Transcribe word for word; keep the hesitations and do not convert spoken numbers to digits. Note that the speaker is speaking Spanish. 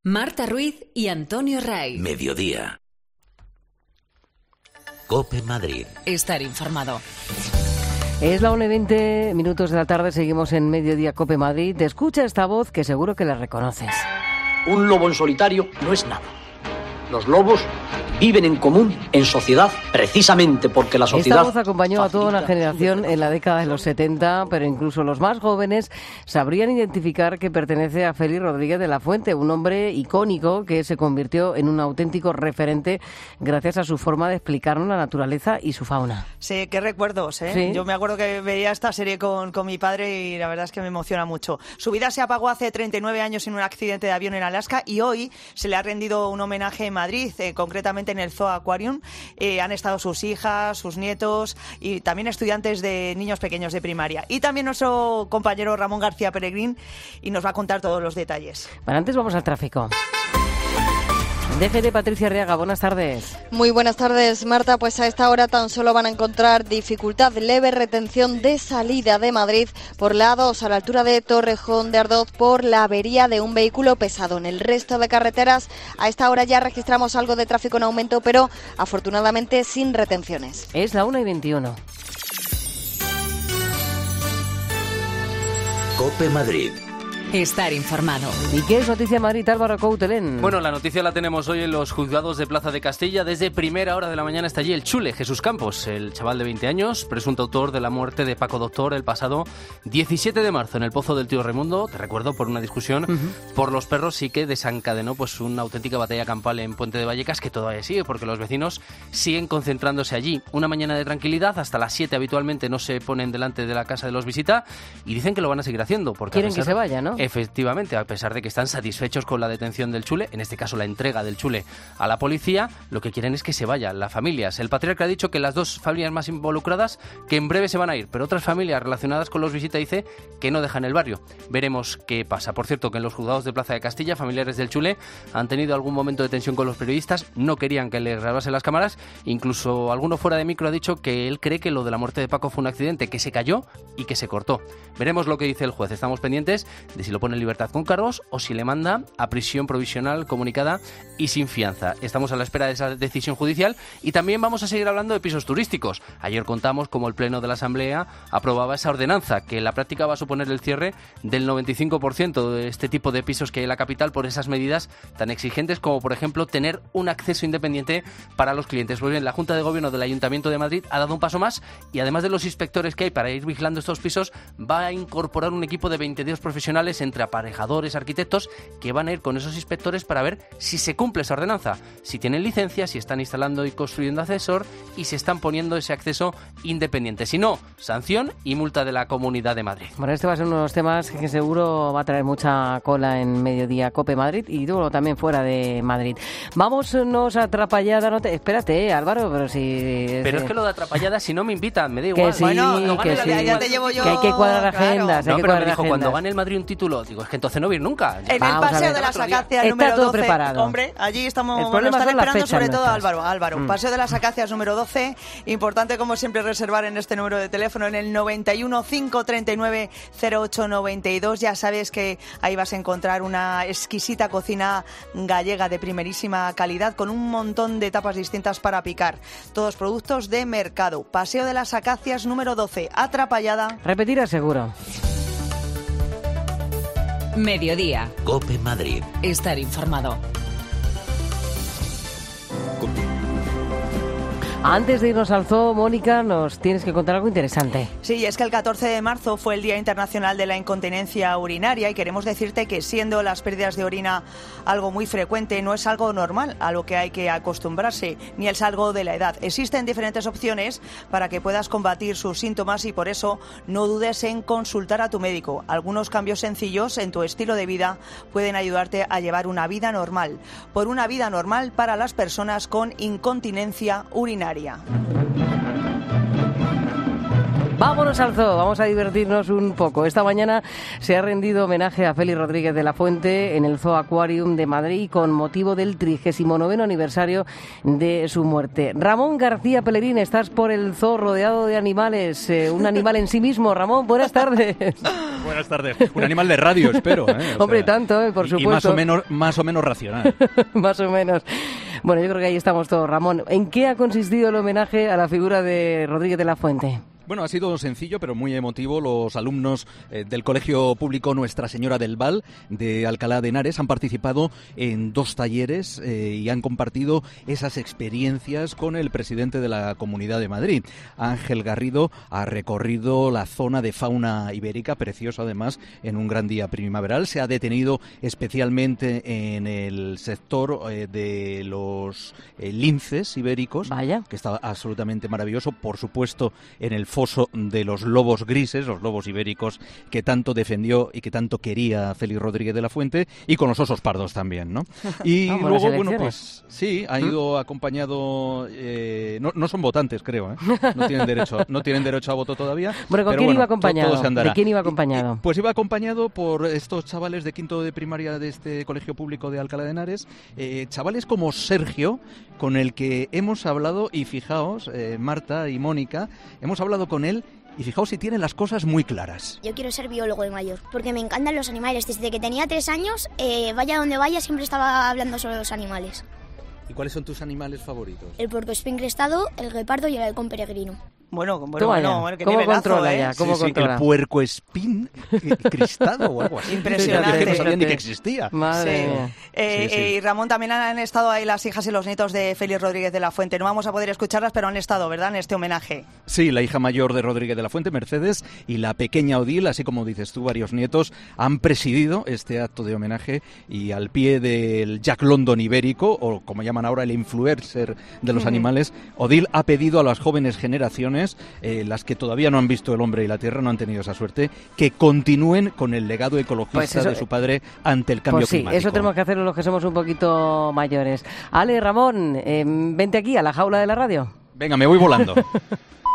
Marta Ruiz y Antonio Ray. Mediodía. COPE Madrid. Estar informado. Es la una y veinte minutos de la tarde, seguimos en Mediodía COPE Madrid. Te escucha esta voz que seguro que la reconoces. Un lobo en solitario no es nada. Los lobos viven en común, en sociedad, precisamente porque la sociedad... Esta voz acompañó a toda una generación en la década de los setenta, pero incluso los más jóvenes sabrían identificar que pertenece a Félix Rodríguez de la Fuente, un hombre icónico que se convirtió en un auténtico referente gracias a su forma de explicarnos la naturaleza y su fauna. Sí, qué recuerdos, ¿eh? ¿Sí? Yo me acuerdo que veía esta serie con, con mi padre y la verdad es que me emociona mucho. Su vida se apagó hace treinta y nueve años en un accidente de avión en Alaska y hoy se le ha rendido un homenaje en Madrid, eh, concretamente en el Zoo Aquarium. Eh, han estado sus hijas, sus nietos y también estudiantes de niños pequeños de primaria. Y también nuestro compañero Ramón García Peregrín y nos va a contar todos los detalles. Bueno, antes vamos al tráfico. D G T, Patricia Arriaga, buenas tardes. Muy buenas tardes, Marta. Pues a esta hora tan solo van a encontrar dificultad, leve retención de salida de Madrid por la A dos a la altura de Torrejón de Ardoz por la avería de un vehículo pesado. En el resto de carreteras a esta hora ya registramos algo de tráfico en aumento, pero afortunadamente sin retenciones. Es la una y veintiuno. COPE Madrid. Estar informado. ¿Y qué es noticia Madrid, Álvaro Coutelén? Bueno, la noticia la tenemos hoy en los juzgados de Plaza de Castilla. Desde primera hora de la mañana está allí el chule, Jesús Campos, el chaval de veinte años, presunto autor de la muerte de Paco Doctor el pasado diecisiete de marzo en el Pozo del Tío Raimundo. Te recuerdo, por una discusión uh-huh. por los perros, sí que desencadenó pues una auténtica batalla campal en Puente de Vallecas, que todavía sigue, porque los vecinos siguen concentrándose allí. Una mañana de tranquilidad, hasta las siete habitualmente no se ponen delante de la casa de los visita y dicen que lo van a seguir haciendo. Porque quieren pesar, que se vaya, ¿no? Efectivamente, a pesar de que están satisfechos con la detención del chule, en este caso la entrega del chule a la policía, lo que quieren es que se vayan las familias. El patriarca ha dicho que las dos familias más involucradas, que en breve se van a ir, pero otras familias relacionadas con los visita dice que no dejan el barrio. Veremos qué pasa. Por cierto, que en los juzgados de Plaza de Castilla, familiares del chule han tenido algún momento de tensión con los periodistas, no querían que les grabasen las cámaras, incluso alguno fuera de micro ha dicho que él cree que lo de la muerte de Paco fue un accidente, que se cayó y que se cortó. Veremos lo que dice el juez. Estamos pendientes de si lo pone en libertad con cargos o si le manda a prisión provisional comunicada y sin fianza. Estamos a la espera de esa decisión judicial y también vamos a seguir hablando de pisos turísticos. Ayer contamos cómo el Pleno de la Asamblea aprobaba esa ordenanza que en la práctica va a suponer el cierre del noventa y cinco por ciento de este tipo de pisos que hay en la capital por esas medidas tan exigentes como, por ejemplo, tener un acceso independiente para los clientes. Pues bien, la Junta de Gobierno del Ayuntamiento de Madrid ha dado un paso más y además de los inspectores que hay para ir vigilando estos pisos, va a incorporar un equipo de veintidós profesionales entre aparejadores, arquitectos, que van a ir con esos inspectores para ver si se cumple esa ordenanza, si tienen licencia, si están instalando y construyendo ascensor y si están poniendo ese acceso independiente. Si no, sanción y multa de la Comunidad de Madrid. Bueno, este va a ser uno de los temas que seguro va a traer mucha cola en Mediodía COPE Madrid y luego también fuera de Madrid. Vámonos a Atrapallada. No te... Espérate, eh, Álvaro, pero si... Pero es que lo de Atrapallada, si no me invitan, me da igual. Que sí, bueno, no que, la, sí. ya te llevo yo, que hay que cuadrar claro. agendas. No, hay que pero cuadrar me dijo, agendas. cuando gane el Madrid un título, digo, es que entonces no voy a ir nunca. En Vamos el Paseo a ver. de las Acacias Está número todo doce. preparado. Hombre, allí estamos, El bueno, problema están son las esperando fechas sobre todo a nuestras. Álvaro. Álvaro, Mm. Paseo de las Acacias número doce. Importante, como siempre, reservar en este número de teléfono en el noventa y uno, cinco treinta y nueve, cero ocho noventa y dos. Ya sabes que ahí vas a encontrar una exquisita cocina gallega de primerísima calidad con un montón de tapas distintas para picar. Todos productos de mercado. Paseo de las Acacias número doce. Atrapallada. Repetir aseguro. Mediodía. COPE Madrid. Estar informado. Antes de irnos al zoo, Mónica, nos tienes que contar algo interesante. Sí, es que el catorce de marzo fue el Día Internacional de la Incontinencia Urinaria y queremos decirte que siendo las pérdidas de orina algo muy frecuente, no es algo normal a lo que hay que acostumbrarse, ni es algo de la edad. Existen diferentes opciones para que puedas combatir sus síntomas y por eso no dudes en consultar a tu médico. Algunos cambios sencillos en tu estilo de vida pueden ayudarte a llevar una vida normal. Por una vida normal para las personas con incontinencia urinaria. Vámonos al zoo, vamos a divertirnos un poco. Esta mañana se ha rendido homenaje a Félix Rodríguez de la Fuente en el Zoo Aquarium de Madrid con motivo del trigésimo noveno aniversario de su muerte. Ramón García Pellerín, estás por el zoo rodeado de animales, eh, un animal en sí mismo. Ramón, buenas tardes. Buenas tardes. Un animal de radio, espero. ¿eh? O Hombre, sea, tanto, eh, por y, supuesto. Y más o menos, más o menos racional. Más o menos. Bueno, yo creo que ahí estamos todos. Ramón, ¿en qué ha consistido el homenaje a la figura de Rodríguez de la Fuente? Bueno, ha sido sencillo pero muy emotivo. Los alumnos eh, del Colegio Público Nuestra Señora del Val de Alcalá de Henares han participado en dos talleres eh, y han compartido esas experiencias con el presidente de la Comunidad de Madrid. Ángel Garrido ha recorrido la zona de fauna ibérica, precioso además, en un gran día primaveral. Se ha detenido especialmente en el sector eh, de los eh, linces ibéricos, Vaya. que está absolutamente maravilloso. Por supuesto, en el foso de los lobos grises, los lobos ibéricos que tanto defendió y que tanto quería Félix Rodríguez de la Fuente, y con los osos pardos también, ¿no? Y ah, luego, bueno, pues sí, ha ido acompañado, eh, no, no son votantes, creo, ¿eh? No tienen derecho, no tienen derecho a voto todavía. Bueno, ¿con pero quién bueno, iba acompañado? todo se andará. ¿De quién iba acompañado? Y, y, pues iba acompañado por estos chavales de quinto de primaria de este colegio público de Alcalá de Henares, eh, chavales como Sergio, con el que hemos hablado, y fijaos, eh, Marta y Mónica, hemos hablado con él. Y fijaos si tienen las cosas muy claras. Yo quiero ser biólogo de mayor, porque me encantan los animales. Desde que tenía tres años, eh, vaya donde vaya, siempre estaba hablando sobre los animales. ¿Y cuáles son tus animales favoritos? El puercoespín crestado, el guepardo y el halcón peregrino. Bueno, bueno, Toma bueno, ya. bueno, qué ¿Cómo nivelazo, controla ¿eh? ya? ¿Cómo sí, controla? Sí, el puercoespín cristado o algo así. Impresionante. Que no sabía ni que existía. Madre Sí. mía. Eh, Sí, sí. eh, y Ramón, también han estado ahí las hijas y los nietos de Félix Rodríguez de la Fuente. No vamos a poder escucharlas, pero han estado, ¿verdad?, en este homenaje. Sí, la hija mayor de Rodríguez de la Fuente, Mercedes, y la pequeña Odil, así como dices tú, varios nietos, han presidido este acto de homenaje, y al pie del Jack London ibérico, o como llaman ahora el influencer de los animales, Odil ha pedido a las jóvenes generaciones, eh, las que todavía no han visto el hombre y la tierra, no han tenido esa suerte, que continúen con el legado ecologista Pues eso, de su padre ante el cambio Pues sí, climático. eso tenemos que hacerlo los que somos un poquito mayores. Ale, Ramón, eh, vente aquí a la jaula de la radio. Venga, me voy volando.